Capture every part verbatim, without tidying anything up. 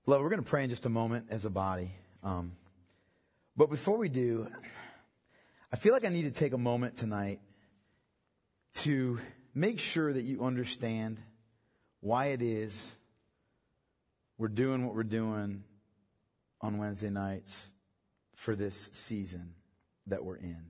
Beloved, we're going to pray in just a moment as a body. Um, but before we do, I feel like I need to take a moment tonight to make sure that you understand why it is we're doing what we're doing on Wednesday nights for this season that we're in.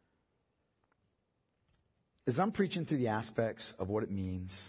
As I'm preaching through the aspects of what it means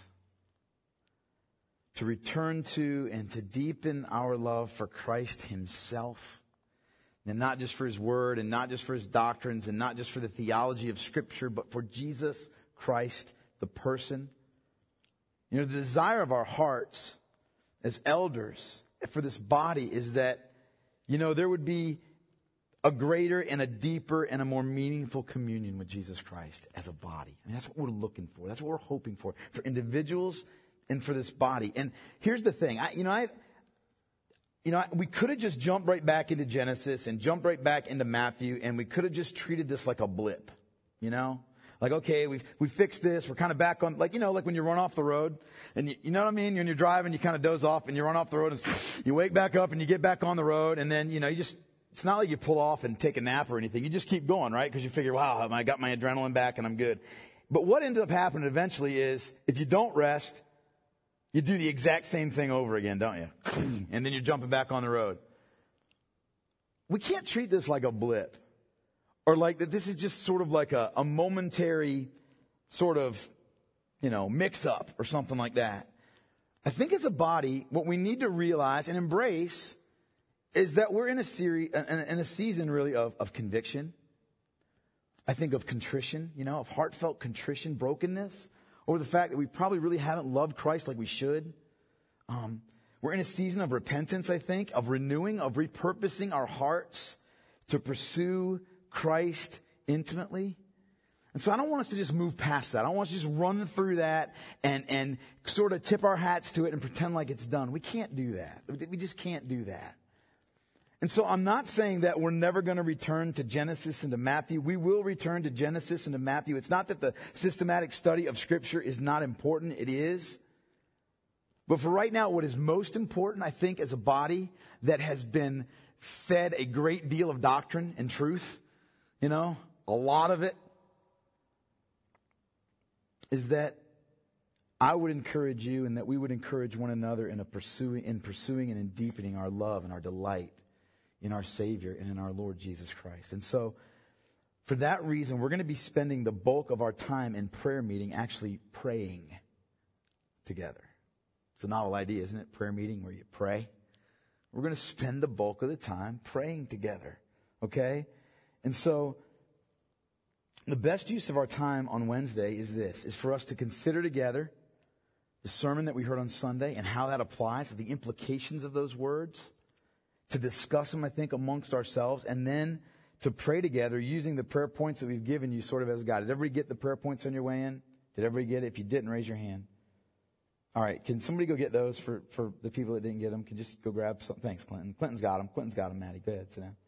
to return to and to deepen our love for Christ himself, and not just for his word and not just for his doctrines and not just for the theology of Scripture, but for Jesus Christ, the person. You know, the desire of our hearts as elders for this body is that, you know, there would be a greater and a deeper and a more meaningful communion with Jesus Christ as a body. And that's what we're looking for. That's what we're hoping for, for individuals and for this body. And here's the thing. I, you know, I, you know, I, we could have just jumped right back into Genesis and jumped right back into Matthew, and we could have just treated this like a blip, you know? Like, okay, we've, we fixed this. We're kind of back on, like, you know, like when you run off the road and you, you know what I mean? When you're driving, you kind of doze off and you run off the road and you wake back up and you get back on the road, and then, you know, you just, it's not like you pull off and take a nap or anything. You just keep going, right? Because you figure, wow, I got my adrenaline back and I'm good. But what ended up happening eventually is if you don't rest, you do the exact same thing over again, don't you? And then you're jumping back on the road. We can't treat this like a blip. Or like that this is just sort of like a, a momentary sort of, you know, mix-up or something like that. I think as a body, what we need to realize and embrace is that we're in a series, in, in a season really of, of conviction. I think of contrition, you know, of heartfelt contrition, brokenness, over the fact that we probably really haven't loved Christ like we should. Um, we're in a season of repentance, I think, of renewing, of repurposing our hearts to pursue Christ intimately. And so I don't want us to just move past that. I don't want us to just run through that and, and sort of tip our hats to it and pretend like it's done. We can't do that. We just can't do that. And so I'm not saying that we're never going to return to Genesis and to Matthew. We will return to Genesis and to Matthew. It's not that the systematic study of Scripture is not important. It is. But for right now, what is most important, I think, as a body that has been fed a great deal of doctrine and truth, you know, a lot of it, is that I would encourage you and that we would encourage one another in a pursuing, in pursuing and in deepening our love and our delight in our Savior and in our Lord Jesus Christ. And so, for that reason, we're going to be spending the bulk of our time in prayer meeting actually praying together. It's a novel idea, isn't it? Prayer meeting where you pray. We're going to spend the bulk of the time praying together, okay? And so, the best use of our time on Wednesday is this, is for us to consider together the sermon that we heard on Sunday and how that applies, the implications of those words, to discuss them, I think, amongst ourselves, and then to pray together using the prayer points that we've given you sort of as a guide. Did everybody get the prayer points on your way in? Did everybody get it? If you didn't, raise your hand. All right, can somebody go get those for, for the people that didn't get them? Can you just go grab some? Thanks, Clinton. Clinton's got them. Clinton's got them, Maddie. Go ahead, sit down.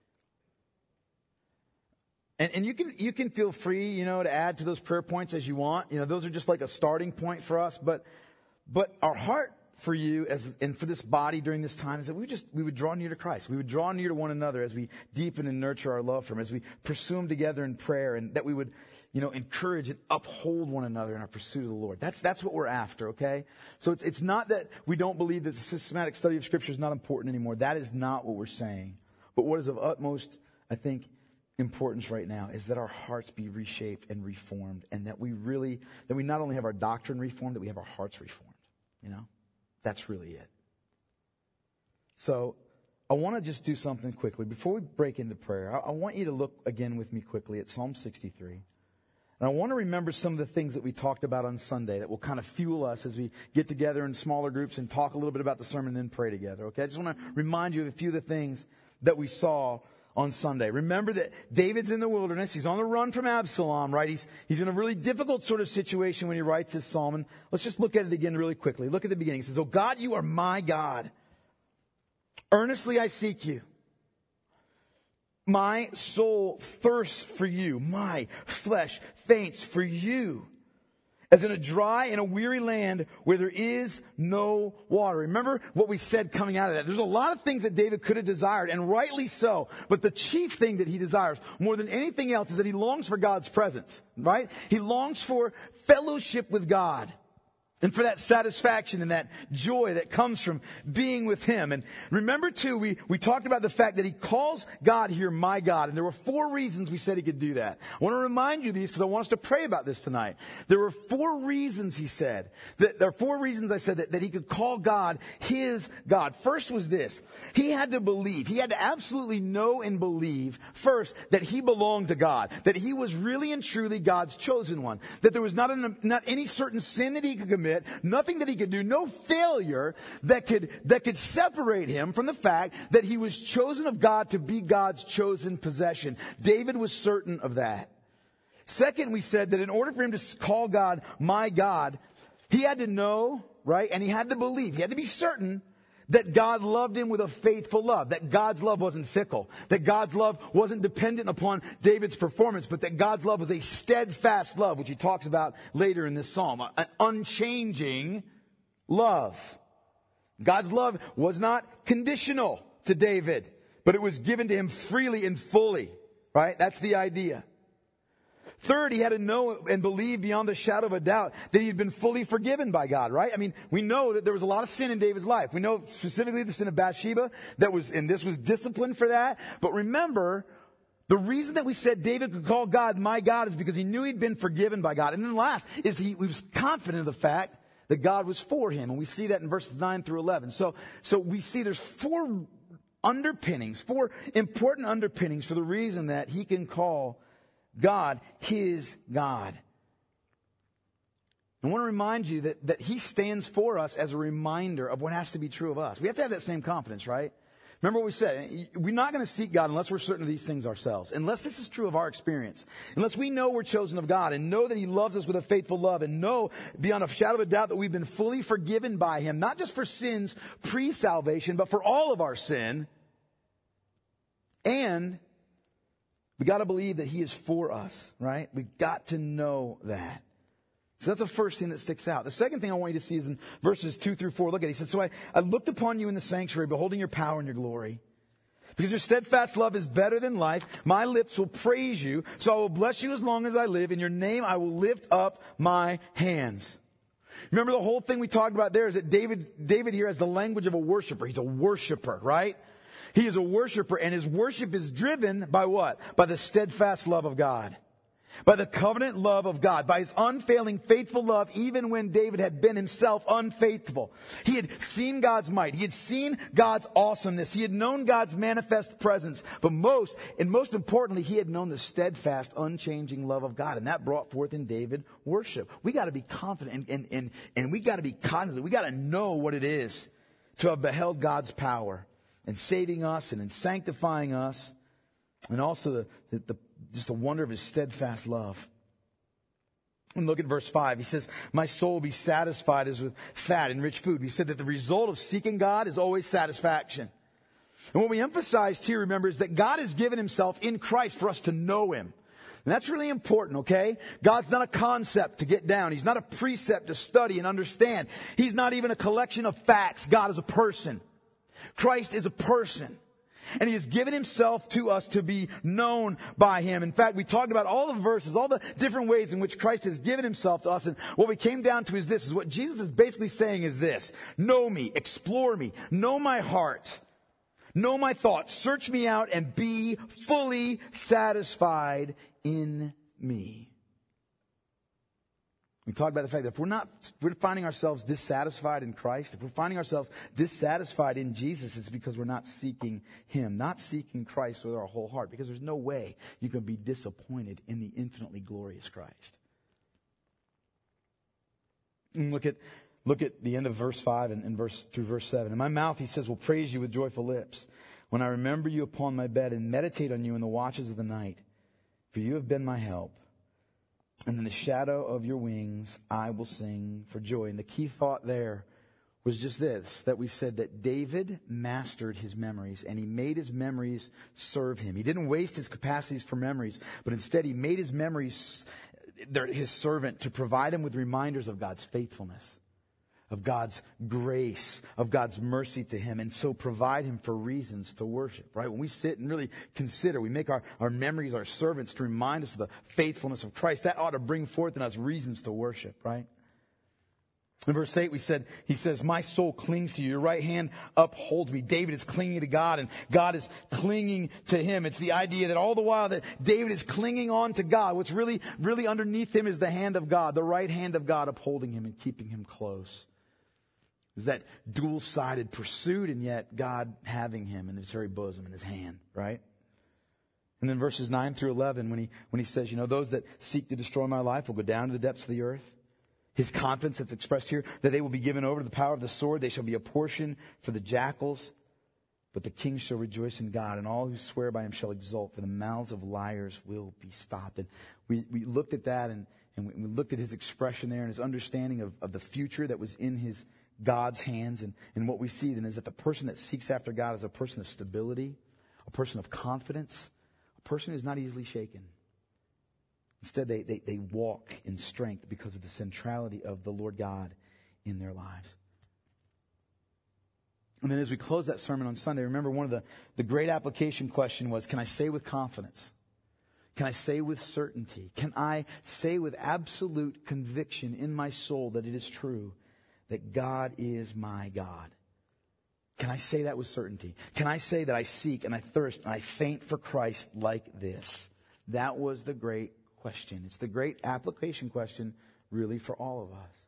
And, and you can you can feel free, you know, to add to those prayer points as you want. You know, those are just like a starting point for us. But but our heart for you as and for this body during this time is that we just we would draw near to Christ. We would draw near to one another as we deepen and nurture our love for Him, as we pursue Him together in prayer, and that we would, you know, encourage and uphold one another in our pursuit of the Lord. That's that's what we're after, okay? So it's it's not that we don't believe that the systematic study of Scripture is not important anymore. That is not what we're saying. But what is of utmost, I think, importance right now is that our hearts be reshaped and reformed, and that we really, that we not only have our doctrine reformed, that we have our hearts reformed, you know? That's really it. So I want to just do something quickly. Before we break into prayer, I, I want you to look again with me quickly at Psalm sixty-three. And I want to remember some of the things that we talked about on Sunday that will kind of fuel us as we get together in smaller groups and talk a little bit about the sermon and then pray together, okay? I just want to remind you of a few of the things that we saw on Sunday. Remember that David's in the wilderness. He's on the run from Absalom, right? He's, he's in a really difficult sort of situation when he writes this psalm. And let's just look at it again really quickly. Look at the beginning. He says, "Oh God, you are my God. Earnestly I seek you. My soul thirsts for you. My flesh faints for you. as in a dry and a weary land where there is no water. Remember what we said coming out of that. There's a lot of things that David could have desired, and rightly so. But the chief thing that he desires more than anything else is that he longs for God's presence, right? He longs for fellowship with God. And for that satisfaction and that joy that comes from being with Him. And remember too, we, we talked about the fact that he calls God here my God. And there were four reasons we said he could do that. I want to remind you of these because I want us to pray about this tonight. There were four reasons he said, that there are four reasons I said that, that he could call God his God. First was this. He had to believe. He had to absolutely know and believe first that he belonged to God. That he was really and truly God's chosen one. That there was not, an, not any certain sin that he could commit. Nothing that he could do, no failure that could, that could separate him from the fact that he was chosen of God to be God's chosen possession. David was certain of that. Second, we said that in order for him to call God my God, he had to know, right, and he had to believe, he had to be certain that God loved him with a faithful love, that God's love wasn't fickle, that God's love wasn't dependent upon David's performance, but that God's love was a steadfast love, which he talks about later in this psalm, an unchanging love. God's love was not conditional to David, but it was given to him freely and fully, right? That's the idea. Third, he had to know and believe beyond the shadow of a doubt that he had been fully forgiven by God, right? I mean, we know that there was a lot of sin in David's life. We know specifically the sin of Bathsheba, that was, and this was discipline for that. But remember, the reason that we said David could call God my God is because he knew he'd been forgiven by God. And then last is he, he was confident of the fact that God was for him. And we see that in verses nine through eleven. So, so we see there's four underpinnings, four important underpinnings for the reason that he can call God, his God. I want to remind you that, that he stands for us as a reminder of what has to be true of us. We have to have that same confidence, right? Remember what we said. We're not going to seek God unless we're certain of these things ourselves. Unless this is true of our experience. Unless we know we're chosen of God and know that he loves us with a faithful love and know beyond a shadow of a doubt that we've been fully forgiven by him. Not just for sins pre-salvation, but for all of our sin. And we got to believe that he is for us, right? We've got to know that. So that's the first thing that sticks out. The second thing I want you to see is in verses two through four. Look at it. He said, so I, I looked upon you in the sanctuary, beholding your power and your glory. Because your steadfast love is better than life. My lips will praise you. So I will bless you as long as I live. In your name I will lift up my hands. Remember the whole thing we talked about there is that David, David here has the language of a worshiper. He's a worshiper, right? He is a worshiper, and his worship is driven by what? By the steadfast love of God. By the covenant love of God. By his unfailing, faithful love, even when David had been himself unfaithful. He had seen God's might. He had seen God's awesomeness. He had known God's manifest presence. But most, and most importantly, he had known the steadfast, unchanging love of God. And that brought forth in David worship. We got to be confident, and, and, and, and we got to be cognizant. We got to know what it is to have beheld God's power in saving us and in sanctifying us, and also the, the, the just the wonder of his steadfast love. And look at verse five. He says, my soul will be satisfied as with fat and rich food. He said that the result of seeking God is always satisfaction. And what we emphasized here, remember, is that God has given himself in Christ for us to know him. And that's really important, okay? God's not a concept to get down. He's not a precept to study and understand. He's not even a collection of facts. God is a person. Christ is a person. And he has given himself to us to be known by him. In fact, we talked about all the verses, all the different ways in which Christ has given himself to us. And what we came down to is this, is what Jesus is basically saying is this. Know me, explore me, know my heart, know my thoughts, search me out and be fully satisfied in me. We talked about the fact that if we're not, if we're finding ourselves dissatisfied in Christ, if we're finding ourselves dissatisfied in Jesus, it's because we're not seeking him, not seeking Christ with our whole heart, because there's no way you can be disappointed in the infinitely glorious Christ. And look at, look at the end of verse five and, and verse through verse seven. In my mouth, he says, will praise you with joyful lips when I remember you upon my bed and meditate on you in the watches of the night, for you have been my help. And in the shadow of your wings, I will sing for joy. And the key thought there was just this, that we said that David mastered his memories and he made his memories serve him. He didn't waste his capacities for memories, but instead he made his memories they're his servant to provide him with reminders of God's faithfulness, of God's grace, of God's mercy to him, and so provide him for reasons to worship, right? When we sit and really consider, we make our, our memories our servants to remind us of the faithfulness of Christ, that ought to bring forth in us reasons to worship, right? In verse eight, we said, he says, my soul clings to you. Your right hand upholds me. David is clinging to God, and God is clinging to him. It's the idea that all the while that David is clinging on to God, what's really, really underneath him is the hand of God, the right hand of God upholding him and keeping him close. Is that dual-sided pursuit, and yet God having him in his very bosom, in his hand, right? And then verses nine through eleven, when he, when he says, you know, those that seek to destroy my life will go down to the depths of the earth. His confidence that's expressed here, that they will be given over to the power of the sword. They shall be a portion for the jackals. But the king shall rejoice in God, and all who swear by him shall exult, for the mouths of liars will be stopped. And we, we looked at that, and, and we, we looked at his expression there and his understanding of, of the future that was in his God's hands. And, and what we see then is that the person that seeks after God is a person of stability, a person of confidence, a person who's not easily shaken. Instead, they, they, they walk in strength because of the centrality of the Lord God in their lives. And then as we close that sermon on Sunday, remember one of the, the great application question was, can I say with confidence? Can I say with certainty? Can I say with absolute conviction in my soul that it is true that God is my God? Can I say that with certainty? Can I say that I seek and I thirst and I faint for Christ like this? That was the great question. It's the great application question really for all of us.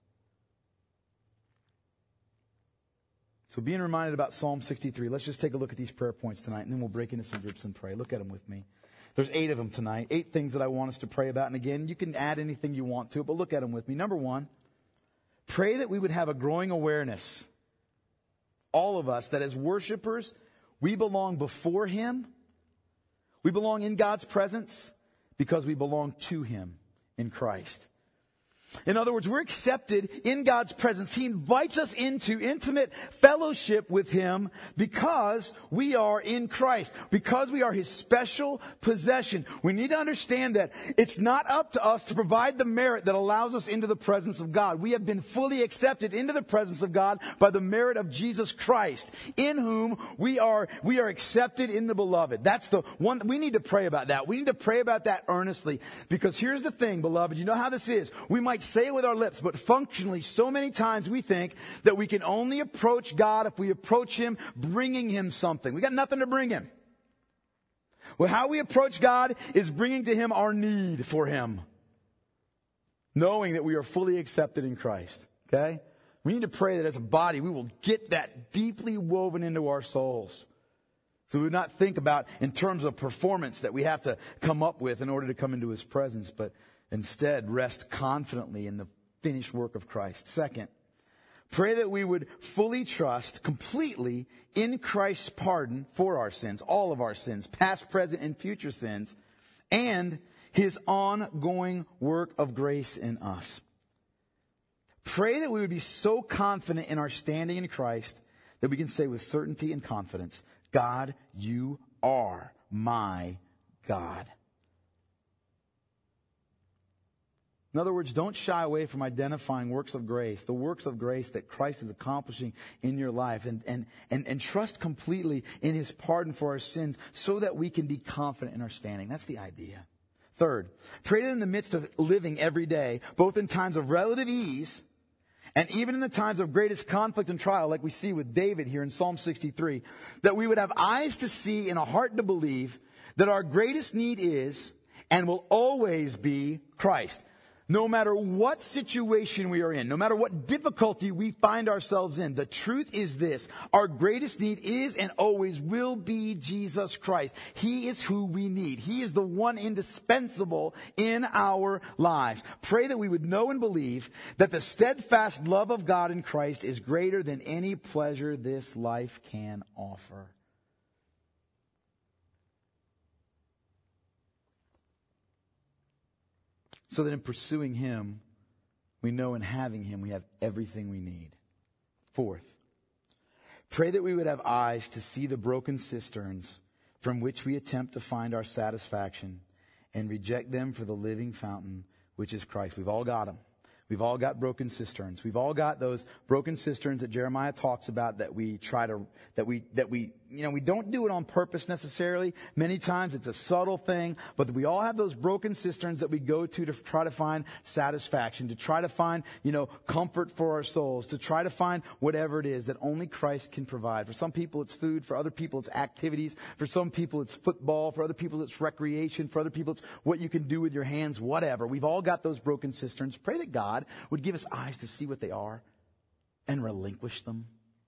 So being reminded about Psalm sixty-three, let's just take a look at these prayer points tonight, and then we'll break into some groups and pray. Look at them with me. There's eight of them tonight, eight things that I want us to pray about. And again, you can add anything you want to it, but look at them with me. Number one, pray that we would have a growing awareness, all of us, that as worshipers, we belong before Him. We belong in God's presence because we belong to Him in Christ. In other words, we're accepted in God's presence. He invites us into intimate fellowship with Him because we are in Christ, because we are His special possession. We need to understand that it's not up to us to provide the merit that allows us into the presence of God. We have been fully accepted into the presence of God by the merit of Jesus Christ, in whom we are, we are accepted in the beloved. That's the one, we need to pray about that. We need to pray about that earnestly, because here's the thing, beloved, you know how this is. We might say it with our lips, but functionally, so many times we think that we can only approach God if we approach Him bringing Him something. We got nothing to bring Him. Well, how we approach God is bringing to Him our need for Him, knowing that we are fully accepted in Christ. Okay? We need to pray that as a body, we will get that deeply woven into our souls. So we would not think about in terms of performance that we have to come up with in order to come into His presence, but instead, rest confidently in the finished work of Christ. Second, pray that we would fully trust completely in Christ's pardon for our sins, all of our sins, past, present, and future sins, and His ongoing work of grace in us. Pray that we would be so confident in our standing in Christ that we can say with certainty and confidence, God, you are my God. In other words, don't shy away from identifying works of grace, the works of grace that Christ is accomplishing in your life, and, and, and, and trust completely in His pardon for our sins so that we can be confident in our standing. That's the idea. Third, pray that in the midst of living every day, both in times of relative ease and even in the times of greatest conflict and trial, like we see with David here in Psalm sixty-three, that we would have eyes to see and a heart to believe that our greatest need is and will always be Christ. No matter what situation we are in, no matter what difficulty we find ourselves in, the truth is this: our greatest need is and always will be Jesus Christ. He is who we need. He is the one indispensable in our lives. Pray that we would know and believe that the steadfast love of God in Christ is greater than any pleasure this life can offer. So that in pursuing Him, we know in having Him, we have everything we need. Fourth, pray that we would have eyes to see the broken cisterns from which we attempt to find our satisfaction and reject them for the living fountain, which is Christ. We've all got him. We've all got broken cisterns. We've all got those broken cisterns that Jeremiah talks about that we try to, that we, that we, you know, we don't do it on purpose necessarily. Many times it's a subtle thing, but we all have those broken cisterns that we go to to try to find satisfaction, to try to find, you know, comfort for our souls, to try to find whatever it is that only Christ can provide. For some people it's food, for other people it's activities, for some people it's football, for other people it's recreation, for other people it's what you can do with your hands, whatever. We've all got those broken cisterns. Pray that God would give us eyes to see what they are and relinquish them.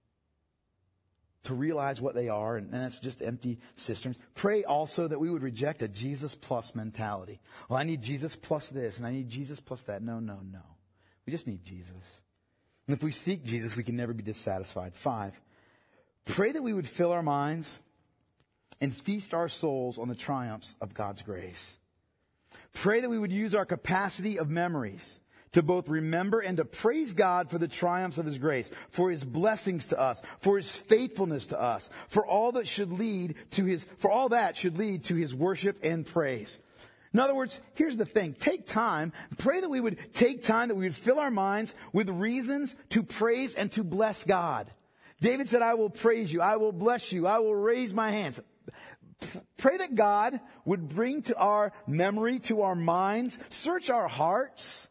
To realize what they are, and that's just empty cisterns. Pray also that we would reject a Jesus plus mentality. Well, I need Jesus plus this, and I need Jesus plus that. No, no, no. We just need Jesus. And if we seek Jesus, we can never be dissatisfied. Five, pray that we would fill our minds and feast our souls on the triumphs of God's grace. Pray that we would use our capacity of memories to both remember and to praise God for the triumphs of His grace, for His blessings to us, for His faithfulness to us, for all that should lead to His, for all that should lead to His worship and praise. In other words, here's the thing. Take time. Pray that we would take time, that we would fill our minds with reasons to praise and to bless God. David said, I will praise you. I will bless you. I will raise my hands. Pray that God would bring to our memory, to our minds, search our hearts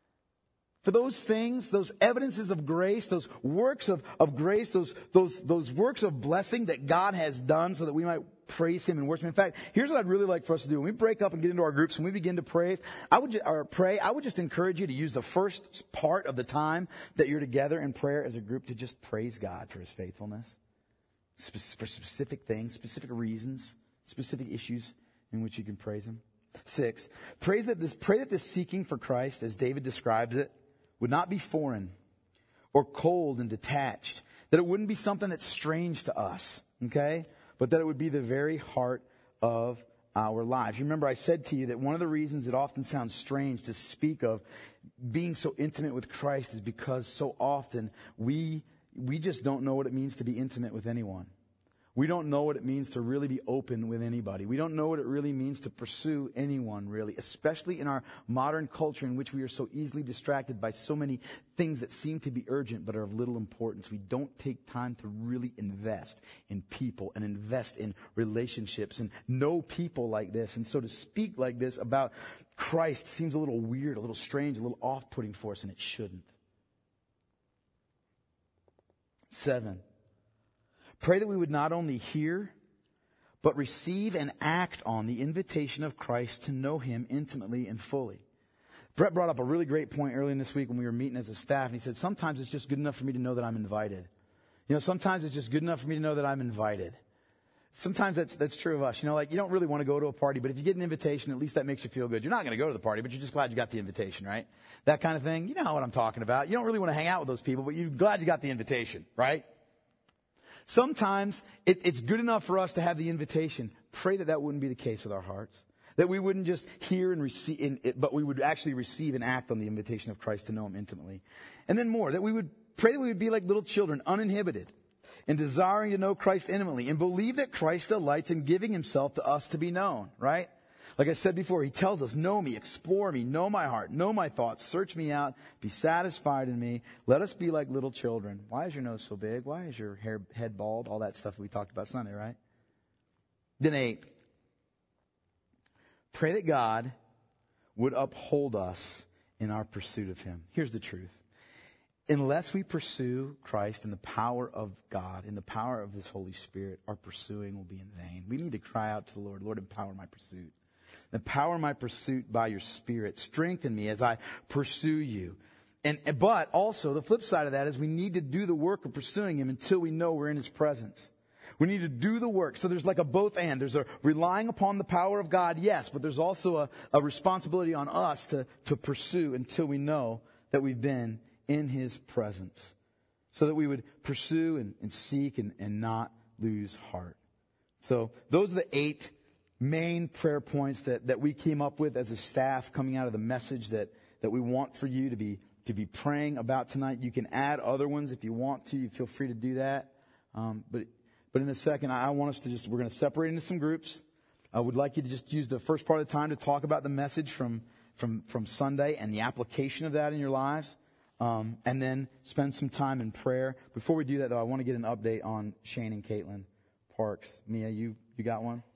for those things, those evidences of grace, those works of, of grace, those, those, those works of blessing that God has done so that we might praise Him and worship Him. In fact, here's what I'd really like for us to do. When we break up and get into our groups, when we begin to praise, I would, ju- or pray, I would just encourage you to use the first part of the time that you're together in prayer as a group to just praise God for His faithfulness, spe- for specific things, specific reasons, specific issues in which you can praise Him. Six, praise that this, pray that this seeking for Christ, as David describes it, would not be foreign or cold and detached. That it wouldn't be something that's strange to us, okay? But that it would be the very heart of our lives. You remember I said to you that one of the reasons it often sounds strange to speak of being so intimate with Christ is because so often we we just don't know what it means to be intimate with anyone. We don't know what it means to really be open with anybody. We don't know what it really means to pursue anyone, really, especially in our modern culture in which we are so easily distracted by so many things that seem to be urgent but are of little importance. We don't take time to really invest in people and invest in relationships and know people like this. And so to speak like this about Christ seems a little weird, a little strange, a little off-putting for us, and it shouldn't. Seven. Pray that we would not only hear, but receive and act on the invitation of Christ to know Him intimately and fully. Brett brought up a really great point earlier in this week when we were meeting as a staff, and he said, sometimes it's just good enough for me to know that I'm invited. You know, sometimes it's just good enough for me to know that I'm invited. Sometimes that's that's true of us. You know, like you don't really want to go to a party, but if you get an invitation, at least that makes you feel good. You're not going to go to the party, but you're just glad you got the invitation, right? That kind of thing. You know what I'm talking about. You don't really want to hang out with those people, but you're glad you got the invitation, right? Sometimes it, it's good enough for us to have the invitation. Pray that that wouldn't be the case with our hearts. That we wouldn't just hear and receive, in it, but we would actually receive and act on the invitation of Christ to know Him intimately. And then more, that we would pray that we would be like little children, uninhibited, and desiring to know Christ intimately, and believe that Christ delights in giving Himself to us to be known, right? Like I said before, He tells us, know me, explore me, know my heart, know my thoughts, search me out, be satisfied in me. Let us be like little children. Why is your nose so big? Why is your hair, head bald? All that stuff we talked about Sunday, right? Then eight, pray that God would uphold us in our pursuit of Him. Here's the truth. Unless we pursue Christ in the power of God, in the power of His Holy Spirit, our pursuing will be in vain. We need to cry out to the Lord, Lord, empower my pursuit. Empower my pursuit by your Spirit. Strengthen me as I pursue you. And but also the flip side of that is we need to do the work of pursuing Him until we know we're in His presence. We need to do the work. So there's like a both and. There's a relying upon the power of God, yes, but there's also a, a responsibility on us to, to pursue until we know that we've been in His presence. So that we would pursue and, and seek and, and not lose heart. So those are the eight main prayer points that, that we came up with as a staff coming out of the message that, that we want for you to be to be praying about tonight. You can add other ones if you want to. You feel free to do that. Um, but but in a second, I want us to just, we're going to separate into some groups. I would like you to just use the first part of the time to talk about the message from from, from Sunday and the application of that in your lives. Um, and then spend some time in prayer. Before we do that, though, I want to get an update on Shane and Caitlin Parks. Mia, you, you got one?